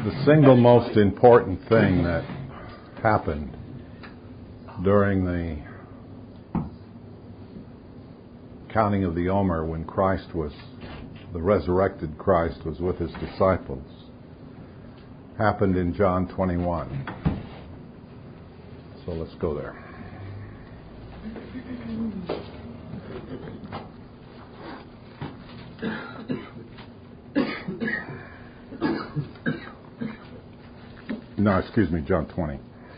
The single most important thing that happened during the counting of the Omer when the resurrected Christ was with his disciples, happened in John 21. So let's go there. No, excuse me, John 20.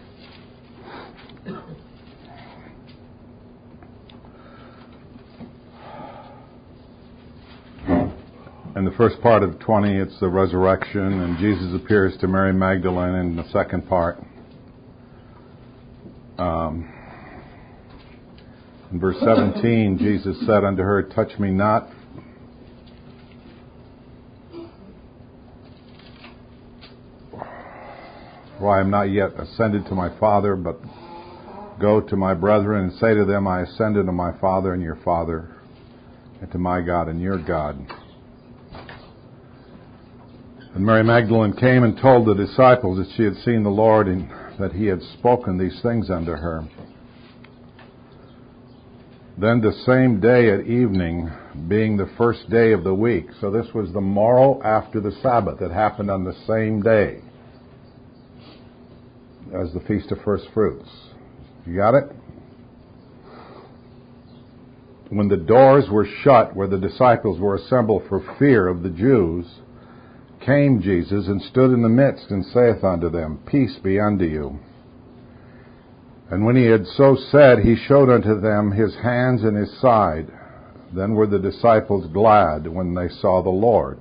In the first part of 20, it's the resurrection, and Jesus appears to Mary Magdalene in the second part. In verse 17, Jesus said unto her, "Touch me not, for I am not yet ascended to my Father, but go to my brethren and say to them, I ascended to my Father and your Father, and to my God and your God." And Mary Magdalene came and told the disciples that she had seen the Lord and that he had spoken these things unto her. Then the same day at evening, being the first day of the week, so this was the morrow after the Sabbath. It happened on the same day as the Feast of First Fruits. You got it? When the doors were shut where the disciples were assembled for fear of the Jews, came Jesus and stood in the midst and saith unto them, Peace be unto you. And when he had so said, he showed unto them his hands and his side. Then were the disciples glad when they saw the Lord.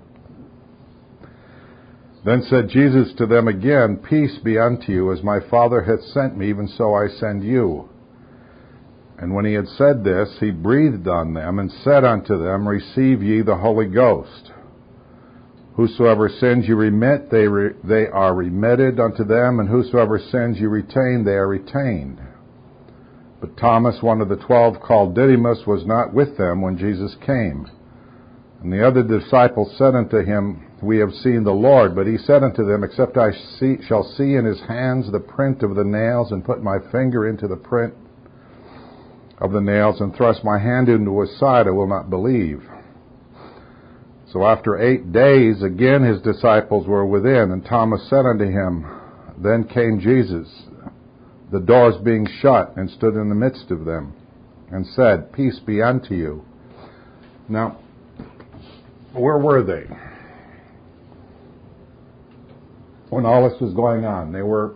Then said Jesus to them again, Peace be unto you, as my Father hath sent me, even so I send you. And when he had said this, he breathed on them, and said unto them, Receive ye the Holy Ghost. Whosoever sins you remit, they are remitted unto them, and whosoever sins you retain, they are retained. But Thomas, one of the 12, called Didymus, was not with them when Jesus came. And the other disciples said unto him, We have seen the Lord. But he said unto them, Except I shall see in his hands the print of the nails, and put my finger into the print of the nails, and thrust my hand into his side, I will not believe. So after 8 days, again his disciples were within, and Thomas said unto him, Then came Jesus, the doors being shut, and stood in the midst of them, and said, Peace be unto you. Now, where were they when all this was going on? They were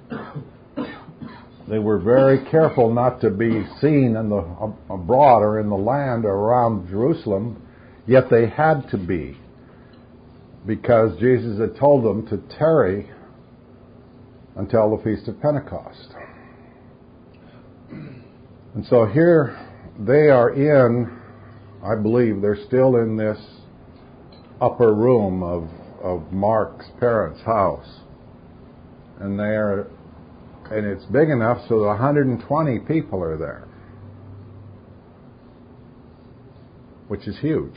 very careful not to be seen abroad or in the land or around Jerusalem. Yet they had to be, because Jesus had told them to tarry until the Feast of Pentecost. And so here they are I believe they're still in this upper room of Mark's parents' house. And it's big enough so that 120 people are there, which is huge.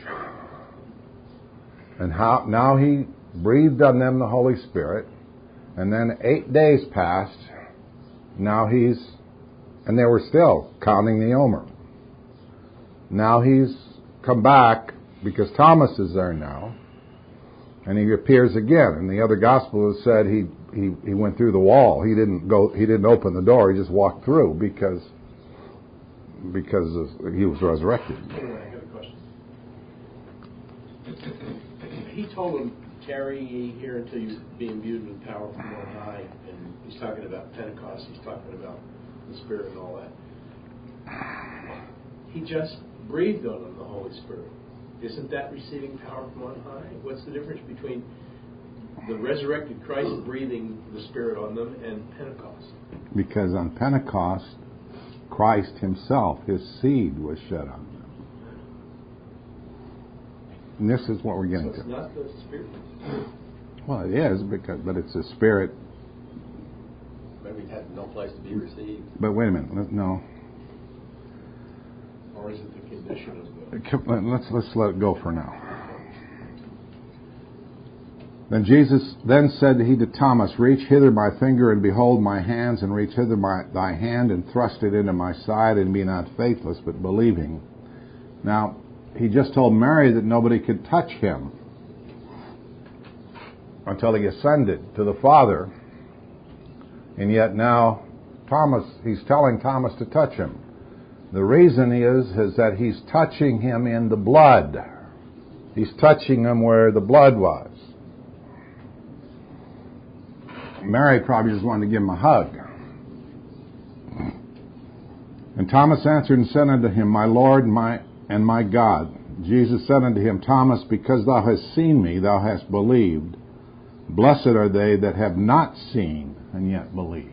And now he breathed on them the Holy Spirit, and then 8 days passed. And they were still counting the Omer. Now he's come back because Thomas is there now, and he appears again. And the other gospel has said he went through the wall. He didn't open the door. He just walked through because he was resurrected. He told them, tarry ye here until you be imbued with power from on high. And he's talking about Pentecost. He's talking about the Spirit and all that. He just breathed on them the Holy Spirit. Isn't that receiving power from on high? What's the difference between the resurrected Christ breathing the Spirit on them and Pentecost? Because on Pentecost, Christ himself, his seed, was shed on them. And this is what we're getting to. So it's not the Spirit? Well, it is, but it's the Spirit. Maybe it had no place to be received. But wait a minute, no. Or is it the condition of the... Let's let it go for now. Then Jesus said he to Thomas, Reach hither my finger, and behold my hands, and reach hither thy hand, and thrust it into my side, and be not faithless, but believing. Now, he just told Mary that nobody could touch him until he ascended to the Father. And yet now, he's telling Thomas to touch him. The reason is that he's touching him in the blood. He's touching him where the blood was. Mary probably just wanted to give him a hug. And Thomas answered and said unto him, My Lord and my God. Jesus said unto him, Thomas, because thou hast seen me, thou hast believed. Blessed are they that have not seen and yet believed.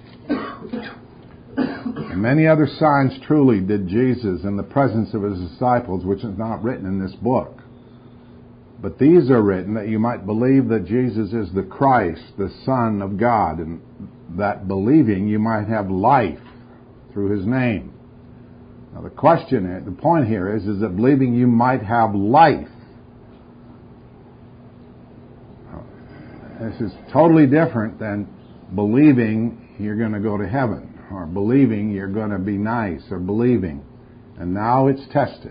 And many other signs truly did Jesus in the presence of his disciples, which is not written in this book. But these are written that you might believe that Jesus is the Christ, the Son of God, and that believing you might have life through his name. Now the point here is that believing you might have life. This is totally different than believing you're going to go to heaven, or believing you're going to be nice, or believing. And now it's tested.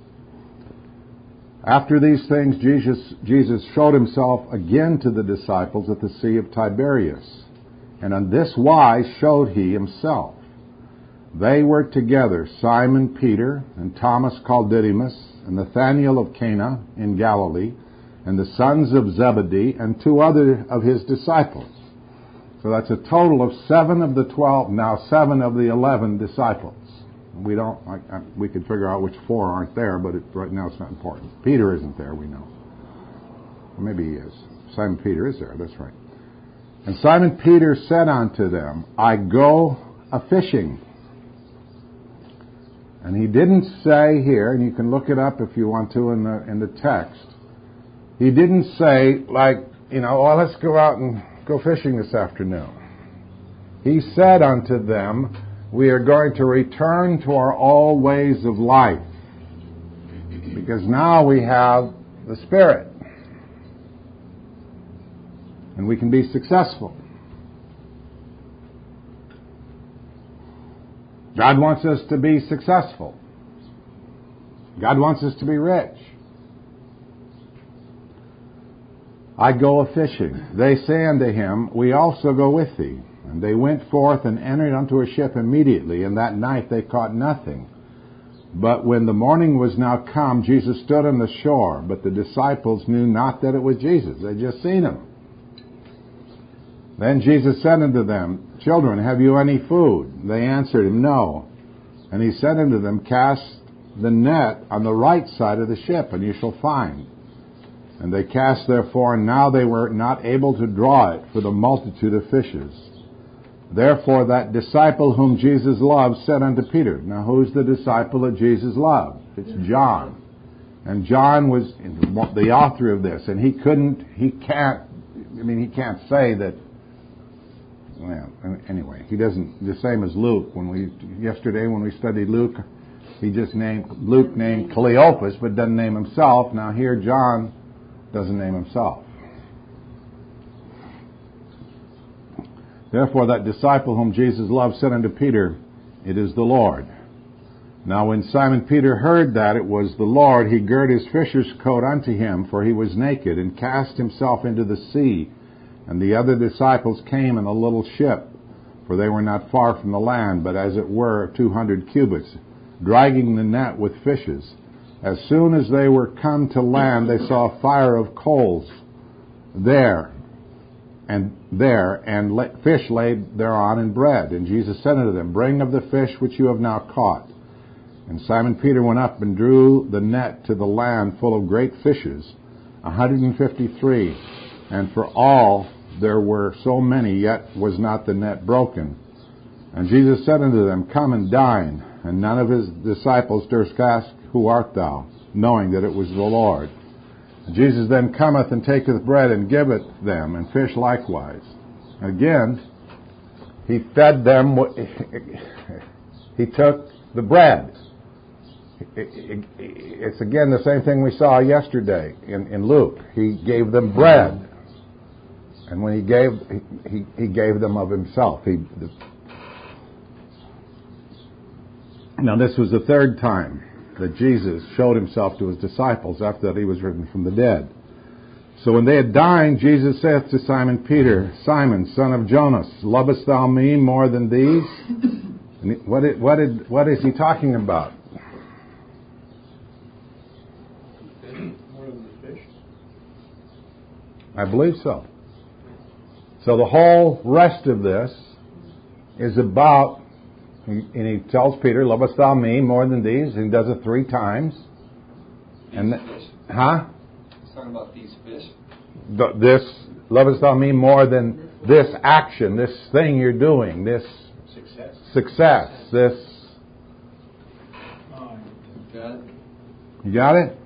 After these things, Jesus showed himself again to the disciples at the Sea of Tiberias. And on this wise showed he himself. They were together, Simon Peter, and Thomas called Didymus, and Nathanael of Cana in Galilee, and the sons of Zebedee, and 2 other of his disciples. So that's a total of 7 of the 12, now 7 of the 11 disciples. We could figure out which 4 aren't there, but right now it's not important. Peter isn't there, we know. Or maybe he is. Simon Peter is there, that's right. And Simon Peter said unto them, I go a-fishing. And he didn't say here, and you can look it up if you want to in the text. He didn't say, let's go out and go fishing this afternoon. He said unto them, we are going to return to our old ways of life, because now we have the Spirit, and we can be successful. God wants us to be successful. God wants us to be rich. I go a-fishing. They say unto him, we also go with thee. And they went forth and entered unto a ship immediately, and that night they caught nothing. But when the morning was now come, Jesus stood on the shore, but the disciples knew not that it was Jesus. They'd just seen him. Then Jesus said unto them, Children, have you any food? They answered him, No. And he said unto them, Cast the net on the right side of the ship, and you shall find. And they cast therefore, and now they were not able to draw it for the multitude of fishes. Therefore that disciple whom Jesus loved said unto Peter. Now who's the disciple that Jesus loved? It's John. And John was the author of this, and he can't say that. Well, anyway, he doesn't. The same as Luke. Yesterday when we studied Luke, Luke named Cleopas, but doesn't name himself. Now here John doesn't name himself. Therefore that disciple whom Jesus loved said unto Peter, It is the Lord. Now when Simon Peter heard that it was the Lord, he girt his fisher's coat unto him, for he was naked, and cast himself into the sea. And the other disciples came in a little ship, for they were not far from the land, but as it were 200 cubits, dragging the net with fishes. As soon as they were come to land, they saw a fire of coals there, and fish laid thereon, and bread. And Jesus said unto them, Bring of the fish which you have now caught. And Simon Peter went up and drew the net to the land full of great fishes, 153. And for all there were so many, yet was not the net broken. And Jesus said unto them, Come and dine. And none of his disciples durst ask, Who art thou? Knowing that it was the Lord. Jesus then cometh and taketh bread and giveth them, and fish likewise. Again, he fed them. He took the bread. It's again the same thing we saw yesterday in Luke. He gave them bread. And when he gave them of himself. Now this was the third time that Jesus showed himself to his disciples after that he was risen from the dead. So when they had dined, Jesus saith to Simon Peter, Simon, son of Jonas, lovest thou me more than these? And what is he talking about? More than the fish? I believe so. So the whole rest of this is about, and he tells Peter, lovest thou me more than these? And he does it 3 times. And fish. Huh? He's talking about these fish. This, lovest thou me more than this action, this thing you're doing, this success, this. Got it? You got it?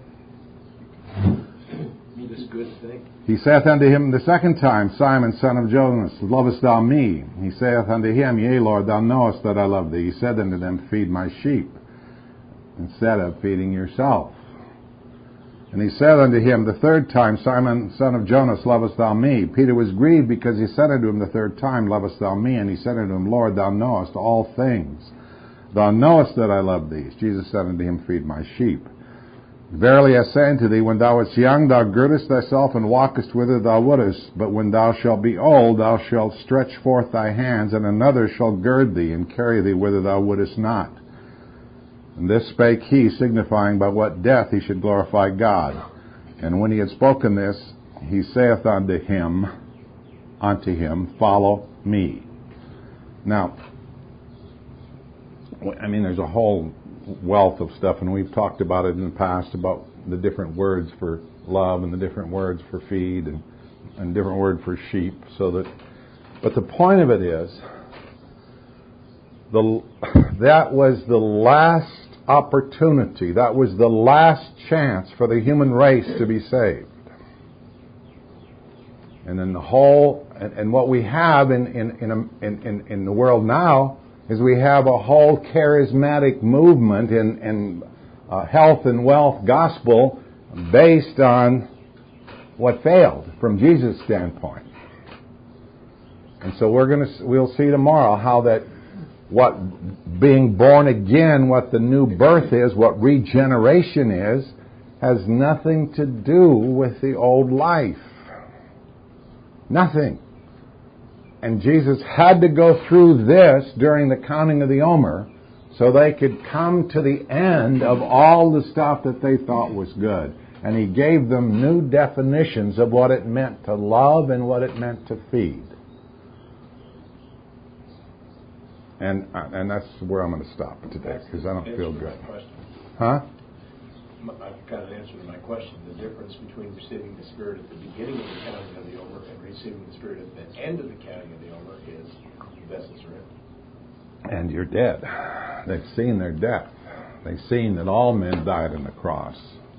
This good thing. He saith unto him the second time, Simon, son of Jonas, lovest thou me? He saith unto him, Yea, Lord, thou knowest that I love thee. He said unto them, Feed my sheep, instead of feeding yourself. And he said unto him the third time, Simon, son of Jonas, lovest thou me? Peter was grieved because he said unto him the third time, Lovest thou me? And he said unto him, Lord, thou knowest all things. Thou knowest that I love thee. Jesus said unto him, Feed my sheep. Verily I say unto thee, when thou wast young, thou girdest thyself and walkest whither thou wouldest. But when thou shalt be old, thou shalt stretch forth thy hands, and another shall gird thee, and carry thee whither thou wouldest not. And this spake he, signifying by what death he should glorify God. And when he had spoken this, he saith unto him, Follow me. Now, I mean, there's a whole wealth of stuff, and we've talked about it in the past, about the different words for love and the different words for feed and different word for sheep. But the point of it is, that was the last opportunity, that was the last chance for the human race to be saved. And then and what we have in the world now is we have a whole charismatic movement in health and wealth gospel based on what failed from Jesus' standpoint. And so we'll see tomorrow how that what being born again, what the new birth is, what regeneration is, has nothing to do with the old life. Nothing. And Jesus had to go through this during the counting of the Omer so they could come to the end of all the stuff that they thought was good. And he gave them new definitions of what it meant to love and what it meant to feed. And that's where I'm going to stop today, because I don't feel good. Huh? I've got an answer to my question. The difference between receiving the Spirit at the beginning of the counting of the Omer and receiving the Spirit at the end of the counting of the Omer is vessels written. And you're dead. They've seen their death. They've seen that all men died on the cross.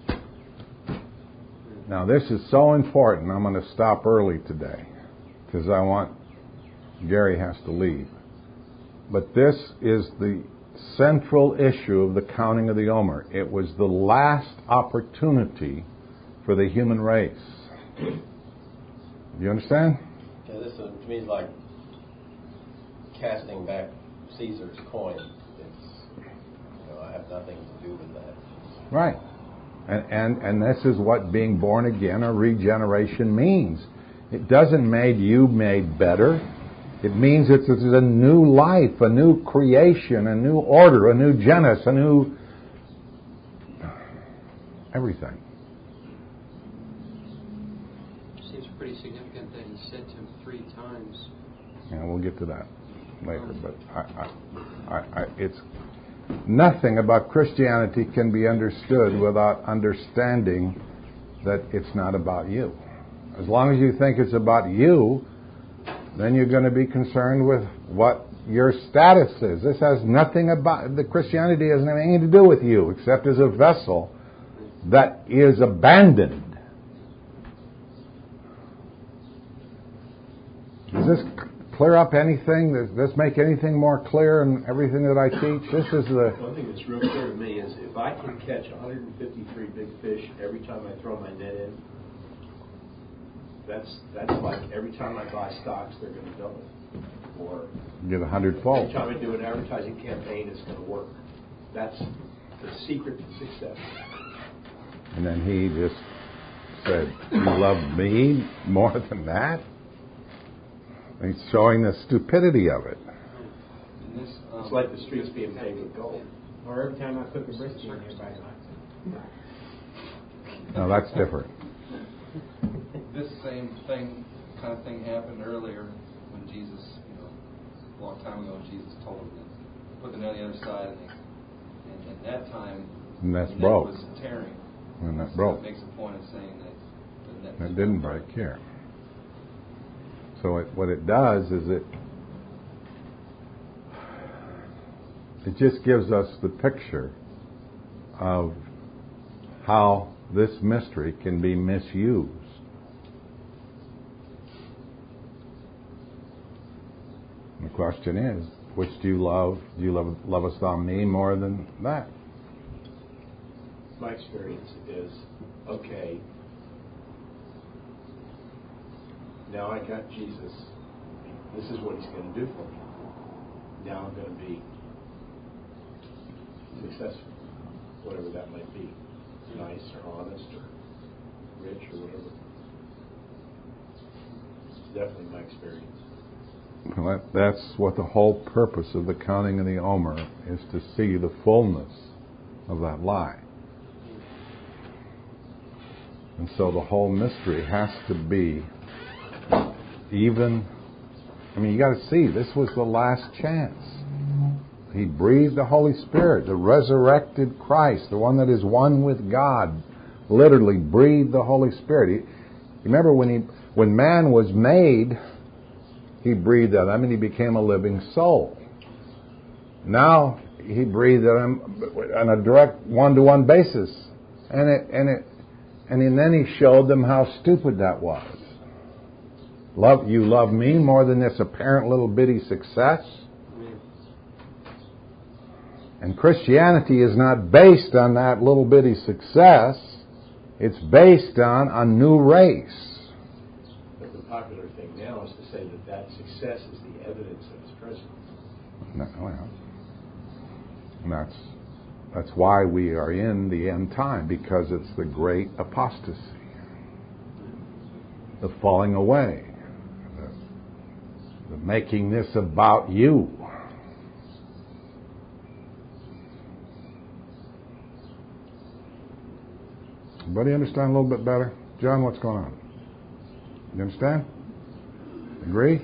Now this is so important. I'm going to stop early today because Gary has to leave. But this is the central issue of the counting of the Omer. It was the last opportunity for the human race. You understand? Yeah, this to me is like casting back Caesar's coin. I have nothing to do with that. Right. And this is what being born again or regeneration means. It doesn't make you made better. It means it's a new life, a new creation, a new order, a new genus, a new everything. Seems pretty significant that he said to him 3 times. Yeah, we'll get to that later. But it's nothing about Christianity can be understood without understanding that it's not about you. As long as you think it's about you, then you're going to be concerned with what your status is. This has nothing about, the Christianity has anything to do with you except as a vessel that is abandoned. Does this clear up anything? Does this make anything more clear in everything that I teach? This is the... One thing that's real clear to me is if I can catch 153 big fish every time I throw my net in, That's like every time I buy stocks, they're going to double. Or Get 100-fold. every time I do an advertising campaign, it's going to work. That's the secret to success. And then he just said, "You love me more than that?" And he's showing the stupidity of it. It's like the streets being paved with gold. Or every time I cook a brisket, everybody likes it. No, that's different. This same kind of thing happened earlier when Jesus, a long time ago, Jesus told him to put the net on the other side, and at that time, And that's the net broke. was tearing. And that So broke. That makes a point of saying that the net It didn't break here. So what it does is it just gives us the picture of how this mystery can be misused. The question is, which do you love? Do you lovest thou me more than that? My experience is, okay, now I got Jesus. This is what he's going to do for me. Now I'm going to be successful, whatever that might be. Nice or honest or rich or whatever. It's definitely my experience. Well, that's what the whole purpose of the counting of the Omer is, to see the fullness of that lie. And so the whole mystery has to be even. I mean, you got to see, this was the last chance. He breathed the Holy Spirit, the resurrected Christ, the one that is one with God, literally breathed the Holy Spirit. Remember when man was made, he breathed at him and he became a living soul. Now he breathed at him on a direct one-to-one basis, and then he showed them how stupid that was. You love me more than this apparent little bitty success? And Christianity is not based on that little bitty success. It's based on a new race. But the popular thing now is to say that success is the evidence of his presence. No, well, and that's why we are in the end time, because it's the great apostasy, the falling away, the making this about you. Everybody understand a little bit better? John, what's going on? You understand? Agree?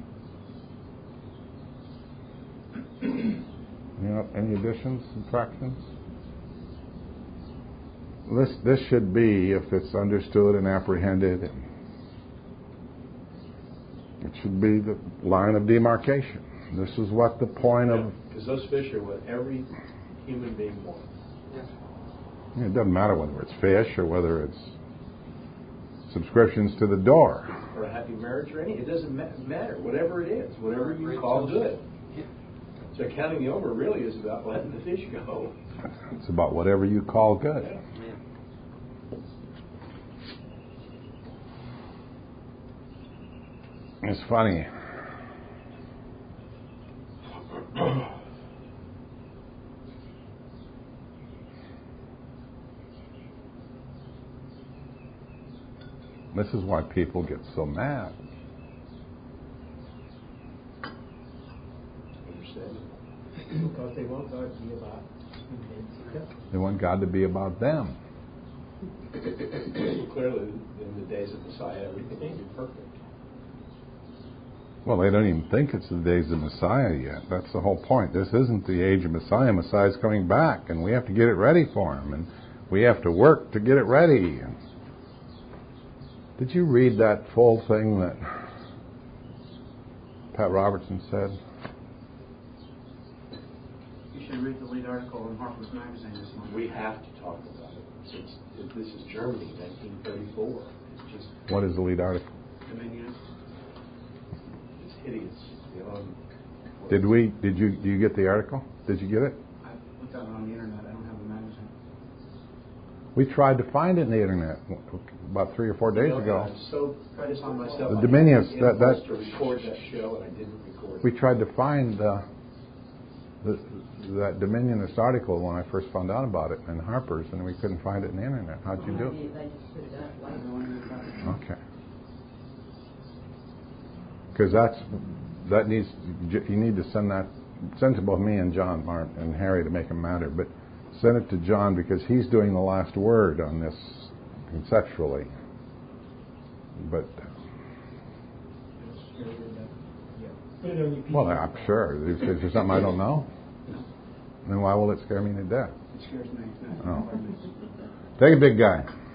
Any additions, subtractions? This should be, if it's understood and apprehended, it should be the line of demarcation. This is what the point of... Because those fish are what every human being wants. It doesn't matter whether it's fish or whether it's subscriptions to the door. Or a happy marriage or anything. It doesn't matter. Whatever it is. Whatever you call good. So counting the Omer really is about letting the fish go. It's about whatever you call good. Yeah. It's funny. This is why people get so mad. Because they want God to be about them. They want God to be about them. Clearly, in the days of Messiah, everything will be perfect. Well, they don't even think it's the days of Messiah yet. That's the whole point. This isn't the age of Messiah. Messiah's coming back, and we have to get it ready for him, and we have to work to get it ready. Did you read that full thing that Pat Robertson said? You should read the lead article in Harper's Magazine this morning. We have to talk about it. This is Germany, 1934. It's just, What is the lead article? Dominion. it's hideous. Do you get the article? Did you get it? I looked at it on the internet. I don't have the magazine. We tried to find it in the internet about 3 or 4 days ago. I'm so proud of myself. The Dominions, I had to record that show, and I didn't record We it. tried to find that Dominionist article when I first found out about it in Harper's, and we couldn't find it in the internet. How'd you do it? They just put it up later. Okay. Because that needs, you need to send to both me and John, Mark, and Harry to make it matter, but send it to John because he's doing the last word on this conceptually. But, Put it on your well, PC. I'm sure. Is there something I don't know? Then why will it scare me to death? It scares me. Oh. Take a big guy.